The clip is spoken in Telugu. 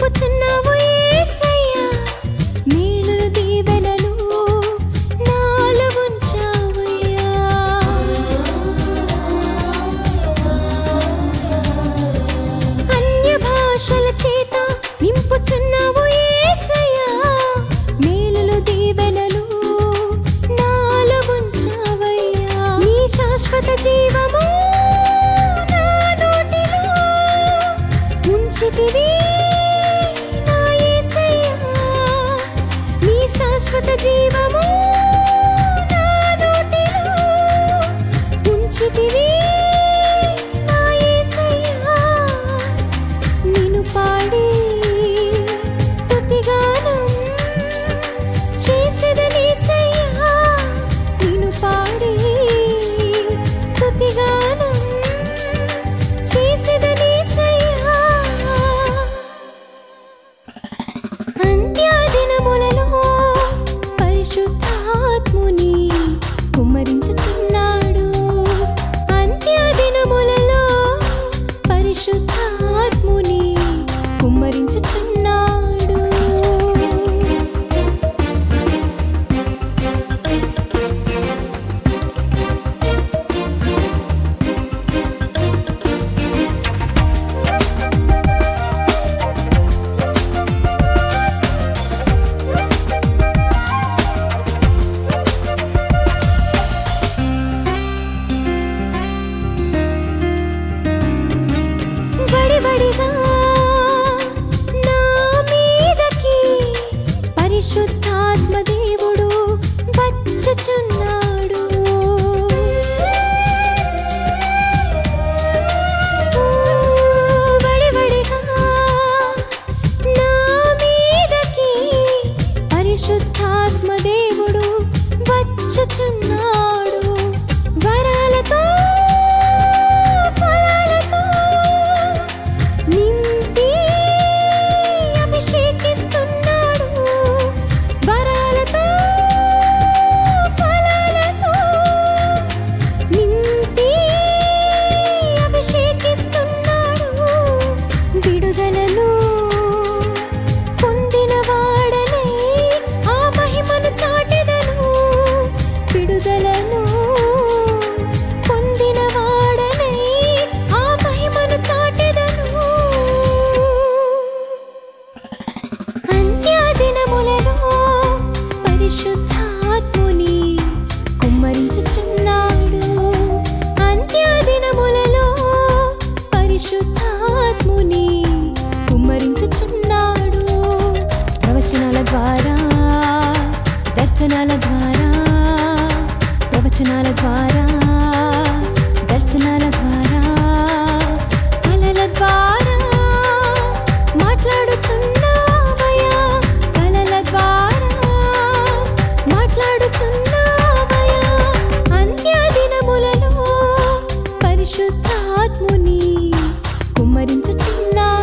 నింపుచున్నావు యేసయ్యా మేలులు దీవెనలు నాలో ఉంచావయ్యా అన్య భాషల చేత నింపుచున్నావు యేసయ్యా మేలులు దీవెనలు నాలో ఉంచావయ్యా నీ శాశ్వత జీవము నా నోటిలో ఉంచితివి నా యేసయ్యా నీ శాశ్వత జీవము నా నోటిలో ఉంచితివి నా యేసయ్యా నిన్ను పాడి స్తుతిగానం చేసెదనేసయ్యా నిన్ను పాడి స్తుతిగానం చేసెదనేసయ్యా అంత్యదినములలో పరిశుద్ధాత్ముని కుమ్మరించుచున్నాడు అంత్యదినములలో పరిశుద్ధాత్ముని కుమ్మరించుచున్నాడు వడివడిగా నా మీదకి పరిశుద్ధాత్మ దేవుడు వచ్చుచున్నాడు వడివడిగా నా మీదకి పరిశుద్ధాత్మ దేవుడు వచ్చుచున్నాడు వరాలతో ఫలాలతో నింపి అభిషేకిస్తున్నాడు వరాలతో ఫలాలతో నింపి అభిషేకిస్తున్నాడు విడుదలను పొందిన వాడనై ఆ మహిమను చాటెదను విడుదలను పొందిన వాడనై ఆ మహిమను చాటెదను అంత్యదినములలో పరిశుద్ధాత్ముని కుమ్మరించుచున్నాడు అంత్యదినములలో పరిశుద్ధాత్ముని కుమ్మరించుచున్నాడు ప్రవచనాల ద్వారా దర్శనాల ద్వారా ప్రవచనాల ద్వారా దర్శనాల ద్వారా కలల ద్వారా మాట్లాడుచున్నావయ్యా కలల ద్వారా మాట్లాడుచున్నావయ్యా అంత్యదినములలో పరిశుద్ధాత్ముని కుమ్మరించుచున్నాడు